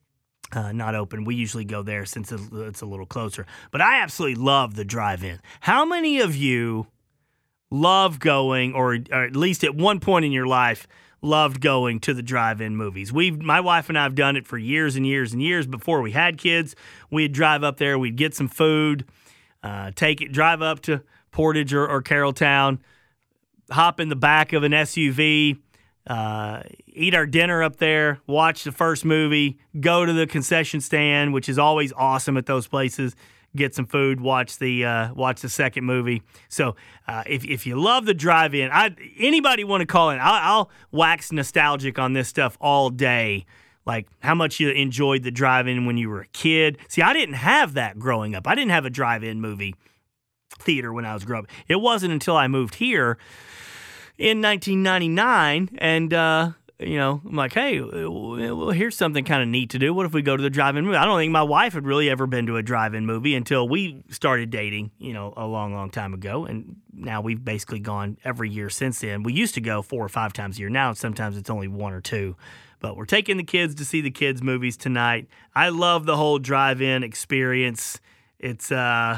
not open. We usually go there since it's a little closer. But I absolutely love the drive-in. How many of you love going, or at least at one point in your life, loved going to the drive-in movies? My wife and I have done it for years and years and years. Before we had kids, we'd drive up there, we'd get some food, drive up to Portage or Carrolltown, hop in the back of an SUV, eat our dinner up there, watch the first movie, go to the concession stand, which is always awesome at those places, get some food, watch the second movie. So if you love the drive-in, anybody want to call in, I'll wax nostalgic on this stuff all day, like how much you enjoyed the drive-in when you were a kid. See, I didn't have that growing up. I didn't have a drive-in movie theater when I was growing up. It wasn't until I moved here in 1999, and I'm like, hey, well, here's something kind of neat to do. What if we go to the drive-in movie? I don't think my wife had really ever been to a drive-in movie until we started dating, a long, long time ago, and now we've basically gone every year since then. We used to go 4 or 5 times a year. Now sometimes it's only 1 or 2. But we're taking the kids to see the kids' movies tonight. I love the whole drive-in experience. It's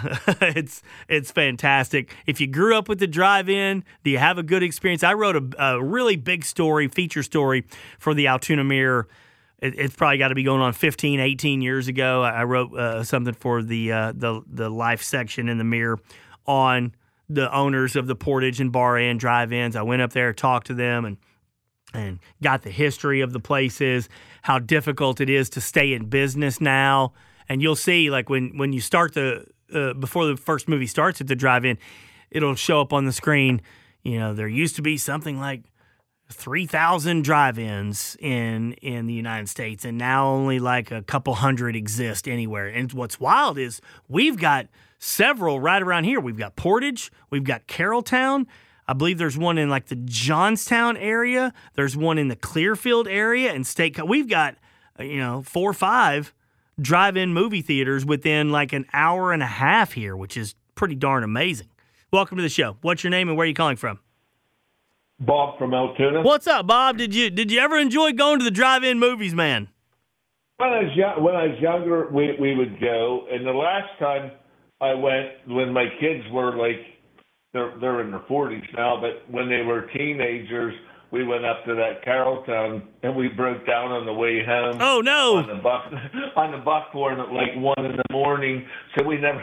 fantastic. If you grew up with the drive-in, do you have a good experience? I wrote a really big feature story for the Altoona Mirror. It's probably got to be going on 15, 18 years ago. I wrote something for the life section in the Mirror on the owners of the Portage and Bar and drive-ins. I went up there, talked to them, and got the history of the places, how difficult it is to stay in business now. And you'll see, like, when you start before the first movie starts at the drive-in, it'll show up on the screen, there used to be something like 3,000 drive-ins in the United States, and now only like a couple hundred exist anywhere. And what's wild is we've got several right around here. We've got Portage, we've got Carrolltown. I believe there's one in like the Johnstown area. There's one in the Clearfield area and we've got, 4 or 5 drive-in movie theaters within like an hour and a half here, which is pretty darn amazing. Welcome to the show. What's your name and where are you calling from? Bob from Altoona. What's up, Bob? Did you ever enjoy going to the drive-in movies, man? When I was younger, we would go, and the last time I went, when my kids were like, they're in their 40s now, but when they were teenagers, we went up to that Carrolltown, and we broke down on the way home. Oh, no. On the Buckhorn at like 1 a.m. So we never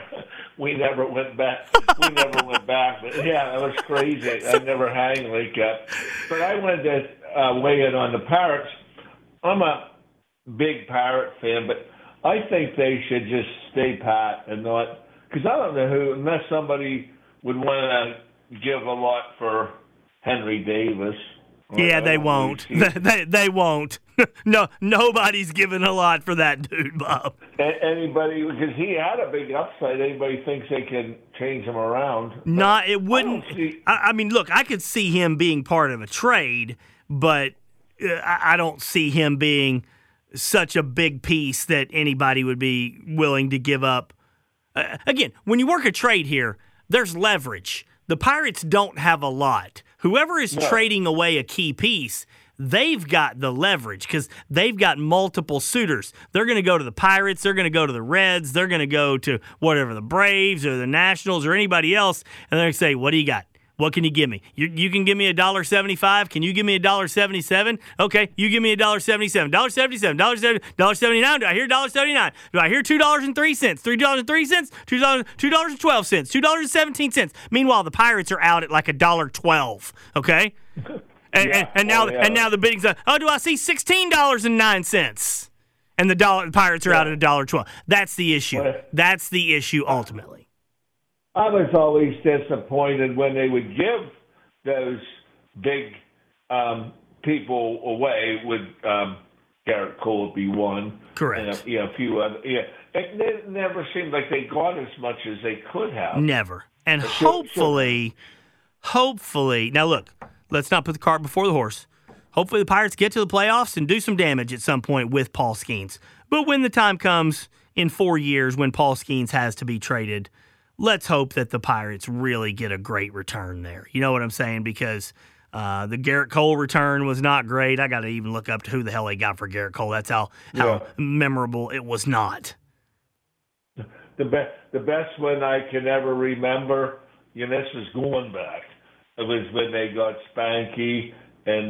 went back. We never went back. But yeah, it was crazy. I never hang like that. But I wanted to weigh in on the Pirates. I'm a big Pirate fan, but I think they should just stay pat and not, because I don't know unless somebody would want to give a lot for Henry Davis. Yeah, they won't. They won't. No, nobody's giving a lot for that dude, Bob. Anybody, because he had a big upside. Anybody thinks they can change him around? It wouldn't. I mean, look, I could see him being part of a trade, but I don't see him being such a big piece that anybody would be willing to give up. Again, when you work a trade here, there's leverage. The Pirates don't have a lot. Whoever is trading away a key piece, they've got the leverage because they've got multiple suitors. They're going to go to the Pirates. They're going to go to the Reds. They're going to go to whatever, the Braves or the Nationals or anybody else, and they're going to say, what do you got? What can you give me? You can give me $1.75. Can you give me $1.77? Okay, you give me $1.77. $1.77. $1.79. Do I hear $1.79? Do I hear $2.03? $3.03? $2.12. $2.17. Meanwhile, the Pirates are out at like $1.12. Okay, and now the bidding's up. Oh, do I see $16.09? And the Pirates are out at $1.12. That's the issue. That's the issue ultimately. I was always disappointed when they would give those big people away. With Garrett Cole be one, correct? And a few other. Yeah, it never seemed like they got as much as they could have. Never. And hopefully. Now look, let's not put the cart before the horse. Hopefully the Pirates get to the playoffs and do some damage at some point with Paul Skeens. But when the time comes in 4 years when Paul Skeens has to be traded, let's hope that the Pirates really get a great return there. You know what I'm saying? Because The Garrett Cole return was not great. I got to even look up to who the hell they got for Garrett Cole. That's how memorable it was not. The best one I can ever remember, this is going back. It was when they got Spanky and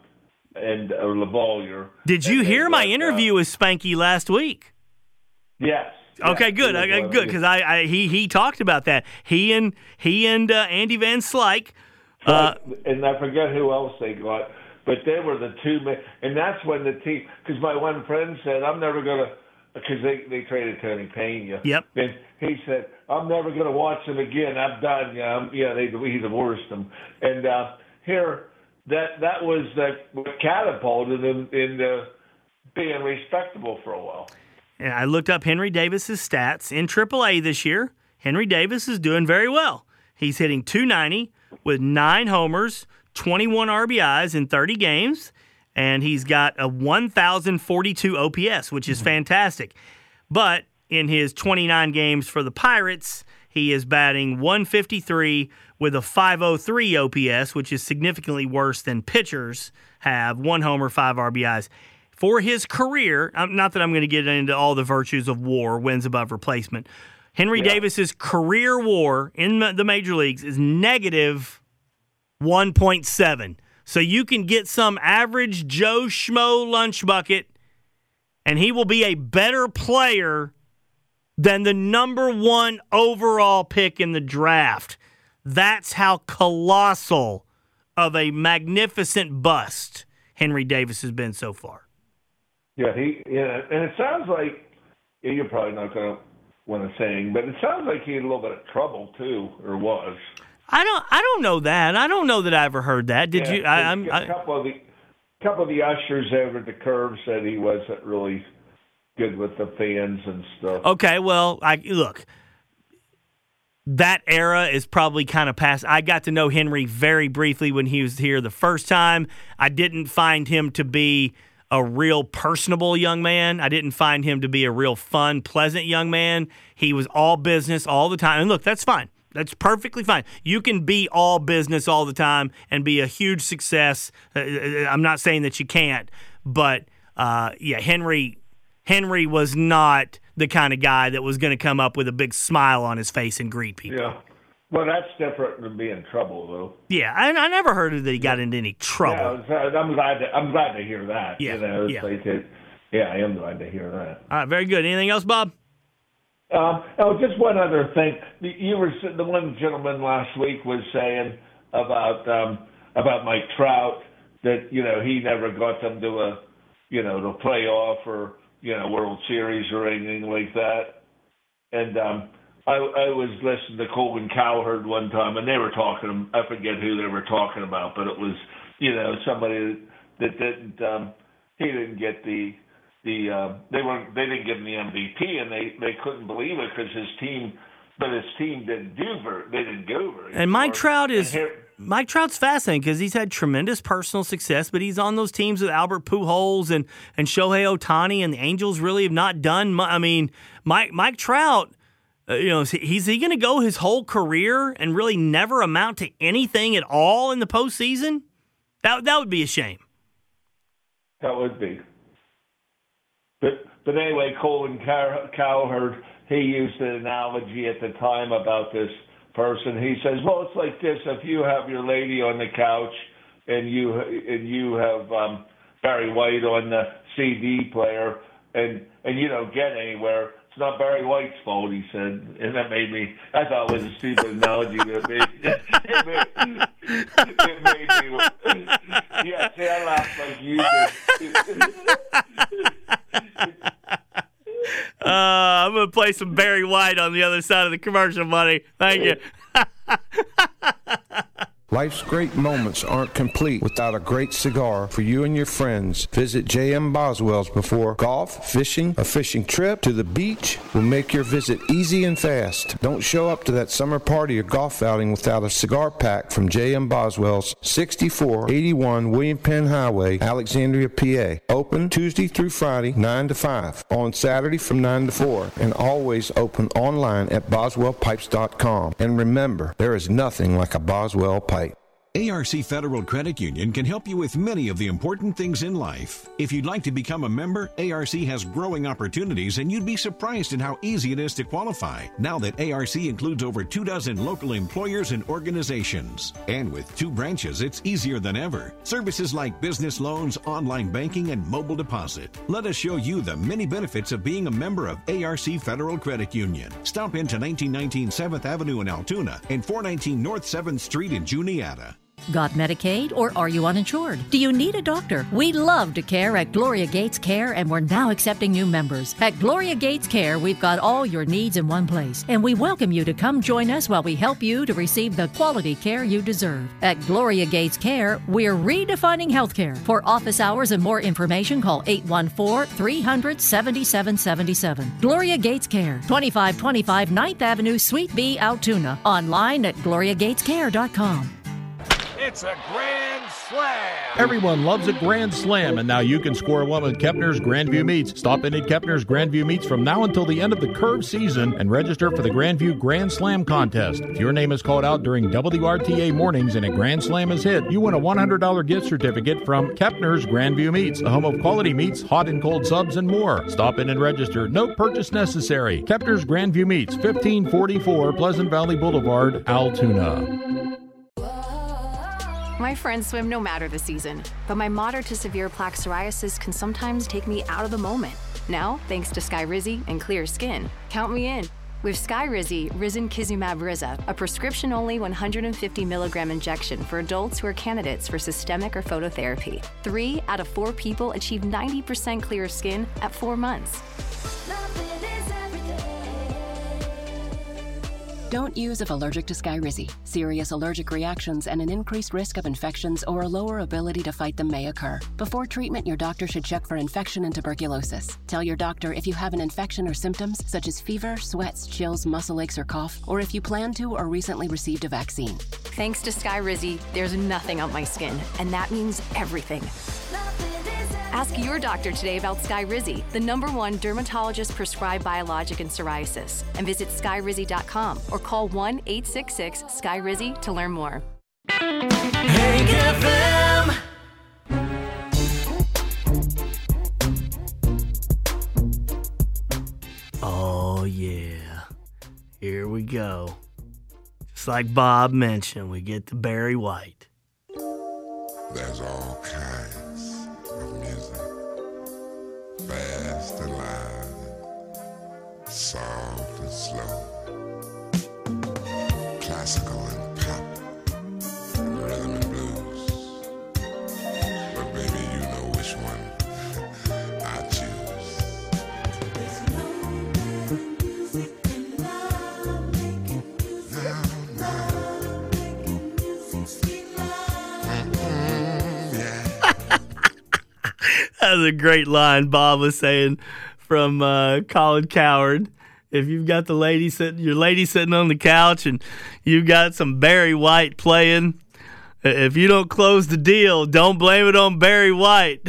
LaValliere. Did you hear my interview with Spanky last week? Yes. Okay, good. Good, because he talked about that. He and Andy Van Slyke. And I forget who else they got, but they were the two men. And that's when the team, because my one friend said, I'm never going to, because they traded Tony Pena. Yep. And he said, I'm never going to watch them again. I'm done. He divorced them. And here, that was what catapulted him into being respectable for a while. And I looked up Henry Davis's stats in AAA this year. Henry Davis is doing very well. He's hitting .290 with 9 homers, 21 RBIs in 30 games, and he's got a 1,042 OPS, which is fantastic. But in his 29 games for the Pirates, he is batting .153 with a 503 OPS, which is significantly worse than pitchers have. 1 homer, 5 RBIs. For his career, not that I'm going to get into all the virtues of WAR, wins above replacement, Henry Davis's career WAR in the major leagues is negative 1.7. So you can get some average Joe Schmo lunch bucket, and he will be a better player than the number 1 overall pick in the draft. That's how colossal of a magnificent bust Henry Davis has been so far. Yeah, and it sounds like you're probably not going to want to say, but it sounds like he had a little bit of trouble too, or was. I don't know that. I don't know that I ever heard that. Did you? A couple of the ushers over at the curve said he wasn't really good with the fans and stuff. Okay, well, look. That era is probably kind of past. I got to know Henry very briefly when he was here the first time. I didn't find him to be a real personable young man. I didn't find him to be a real fun, pleasant young man. He was all business all the time. And look, that's fine. That's perfectly fine. You can be all business all the time and be a huge success. I'm not saying that you can't, but Henry was not the kind of guy that was going to come up with a big smile on his face and greet people. Yeah. Well, that's different than being in trouble, though. Yeah, I never heard that he got into any trouble. Yeah, I'm glad to hear that. Yeah, I am glad to hear that. All right, very good. Anything else, Bob? Just one other thing. The one gentleman last week was saying about Mike Trout that he never got them to a to playoff or World Series or anything like that, and I was listening to Colin Cowherd one time, and they were talking. I forget who they were talking about, but it was somebody that didn't. He didn't get they didn't give him the MVP, and they couldn't believe it because his team didn't go very. And Mike Trout's fascinating because he's had tremendous personal success, but he's on those teams with Albert Pujols and Shohei Ohtani, and the Angels really have not done much. I mean, Mike Trout. Is he going to go his whole career and really never amount to anything at all in the postseason? That would be a shame. That would be. But anyway, Colin Cowherd, he used an analogy at the time about this person. He says, well, it's like this. If you have your lady on the couch and you have Barry White on the CD player and you don't get anywhere, it's not Barry White's fault, he said. And that made me, I thought it was a stupid analogy. It made me, yeah, see, I laughed like you did. I'm going to play some Barry White on the other side of the commercial, buddy. Thank you. Life's great moments aren't complete without a great cigar for you and your friends. Visit J.M. Boswell's before golf, fishing, a fishing trip to the beach will make your visit easy and fast. Don't show up to that summer party or golf outing without a cigar pack from J.M. Boswell's, 6481 William Penn Highway, Alexandria, PA. Open Tuesday through Friday, 9 to 5. On Saturday from 9 to 4. And always open online at boswellpipes.com. And remember, there is nothing like a Boswell pipe. ARC Federal Credit Union can help you with many of the important things in life. If you'd like to become a member, ARC has growing opportunities, and you'd be surprised at how easy it is to qualify now that ARC includes over 24 local employers and organizations. And with 2 branches, it's easier than ever. Services like business loans, online banking, and mobile deposit. Let us show you the many benefits of being a member of ARC Federal Credit Union. Stop into 1919 7th Avenue in Altoona and 419 North 7th Street in Juniata. Got Medicaid or are you uninsured? Do you need a doctor? We love to care at Gloria Gates Care, and we're now accepting new members. At Gloria Gates Care, we've got all your needs in one place, and we welcome you to come join us while we help you to receive the quality care you deserve. At Gloria Gates Care, we're redefining healthcare. For office hours and more information, call 814-300-7777. Gloria Gates Care, 2525 9th Avenue, Suite B, Altoona. Online at gloriagatescare.com. It's a grand slam! Everyone loves a grand slam, and now you can score one with Kepner's Grandview Meats. Stop in at Kepner's Grandview Meats from now until the end of the curve season and register for the Grandview Grand Slam contest. If your name is called out during WRTA mornings and a Grand Slam is hit, you win a $100 gift certificate from Kepner's Grandview Meats, the home of quality meats, hot and cold subs, and more. Stop in and register. No purchase necessary. Kepner's Grandview Meats, 1544 Pleasant Valley Boulevard, Altoona. My friends swim no matter the season, but my moderate to severe plaque psoriasis can sometimes take me out of the moment. Now, thanks to Skyrizi and clear skin, count me in. With Skyrizi, Risankizumab Riza, a prescription-only 150 milligram injection for adults who are candidates for systemic or phototherapy. 3 out of 4 people achieve 90% clear skin at 4 months. Don't use if allergic to Skyrizi. Serious allergic reactions and an increased risk of infections or a lower ability to fight them may occur. Before treatment, your doctor should check for infection and tuberculosis. Tell your doctor if you have an infection or symptoms such as fever, sweats, chills, muscle aches, or cough, or if you plan to or recently received a vaccine. Thanks to Skyrizi, there's nothing on my skin, and that means everything. Ask your doctor today about Skyrizi, the #1 dermatologist-prescribed biologic in psoriasis, and visit skyrizi.com or call 1-866-SKYRIZI to learn more. Hank FM. Oh, yeah. Here we go. Just like Bob mentioned, we get to Barry White. There's all kinds of music. Fast and loud, soft and slow. Classical and pop, and rhythm and blues. But baby, you know which one I choose. That was a great line Bob was saying from Colin Cowherd. If you've got your lady sitting on the couch and you've got some Barry White playing, if you don't close the deal, don't blame it on Barry White.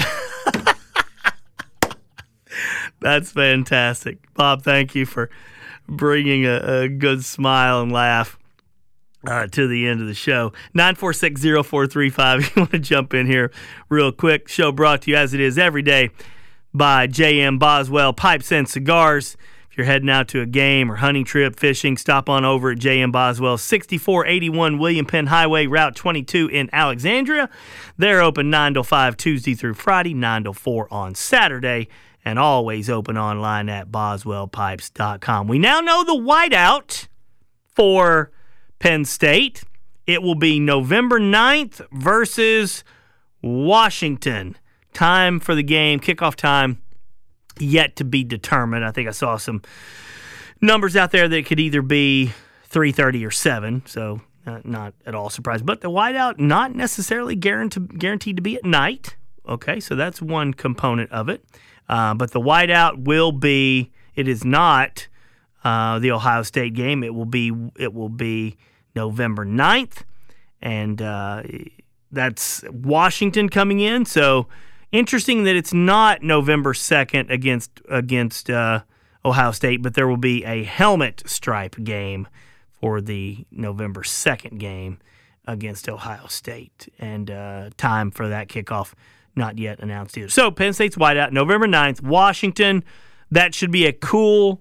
That's fantastic. Bob, thank you for bringing a good smile and laugh to the end of the show. 946-0435. You want to jump in here real quick. Show brought to you as it is every day by J.M. Boswell Pipes and Cigars. If you're heading out to a game or hunting trip, fishing, stop on over at J.M. Boswell, 6481 William Penn Highway, Route 22 in Alexandria. They're open 9 till 5 Tuesday through Friday, 9 till 4 on Saturday, and always open online at boswellpipes.com. We now know the whiteout for Penn State. It will be November 9th versus Washington. Time for the game, kickoff time, yet to be determined. I think I saw some numbers out there that it could either be 3:30 or 7, so not at all surprised. But the whiteout not necessarily guaranteed to be at night. Okay, so that's one component of it. But the whiteout will be, it is not the Ohio State game. It will be November 9th, and that's Washington coming in. So interesting that it's not November 2nd against Ohio State, but there will be a helmet stripe game for the November 2nd game against Ohio State. And time for that kickoff not yet announced either. So Penn State's whiteout, November 9th, Washington. That should be a cool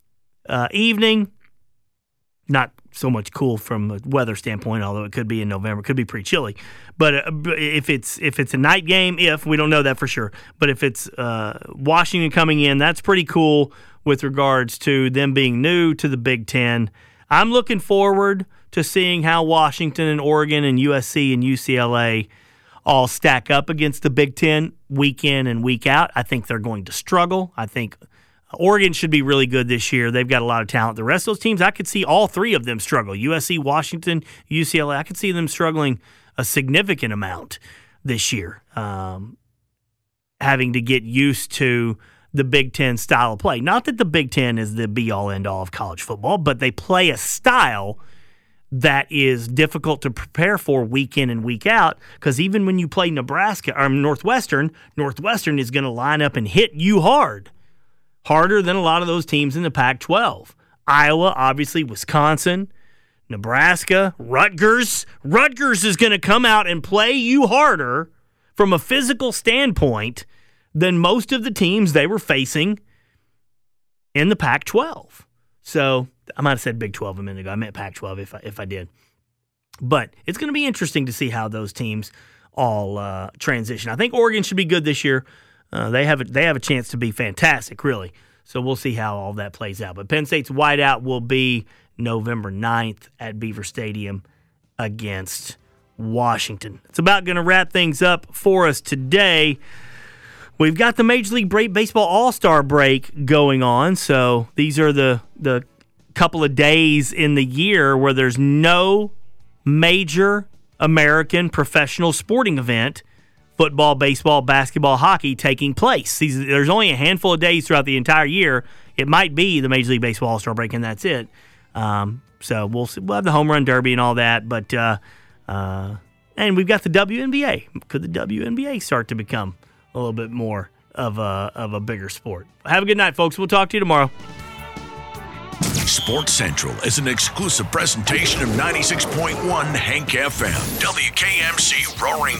evening. Not so much cool from a weather standpoint, although it could be in November. It could be pretty chilly. But if it's a night game, we don't know that for sure. But if it's Washington coming in, that's pretty cool with regards to them being new to the Big Ten. I'm looking forward to seeing how Washington and Oregon and USC and UCLA all stack up against the Big Ten week in and week out. I think they're going to struggle. I think Oregon should be really good this year. They've got a lot of talent. The rest of those teams, I could see all three of them struggle. USC, Washington, UCLA, I could see them struggling a significant amount this year, having to get used to the Big Ten style of play. Not that the Big Ten is the be-all, end-all of college football, but they play a style that is difficult to prepare for week in and week out, because even when you play Nebraska or Northwestern is going to line up and hit you harder than a lot of those teams in the Pac-12. Iowa, obviously, Wisconsin, Nebraska, Rutgers. Rutgers is going to come out and play you harder from a physical standpoint than most of the teams they were facing in the Pac-12. So I might have said Big 12 a minute ago. I meant Pac-12 if I did. But it's going to be interesting to see how those teams all transition. I think Oregon should be good this year. They have a chance to be fantastic, really. So we'll see how all that plays out. But Penn State's whiteout will be November 9th at Beaver Stadium against Washington. It's about going to wrap things up for us today. We've got the Major League Baseball All-Star break going on, so these are the couple of days in the year where there's no major American professional sporting event, football, baseball, basketball, hockey, taking place. There's only a handful of days throughout the entire year. It might be the Major League Baseball All-Star break, and that's it. So we'll have the Home Run Derby and all that, but and we've got the WNBA. Could the WNBA start to become a little bit more of a bigger sport? Have a good night, folks. We'll talk to you tomorrow. Sports Central is an exclusive presentation of 96.1 Hank FM, WKMC Roaring.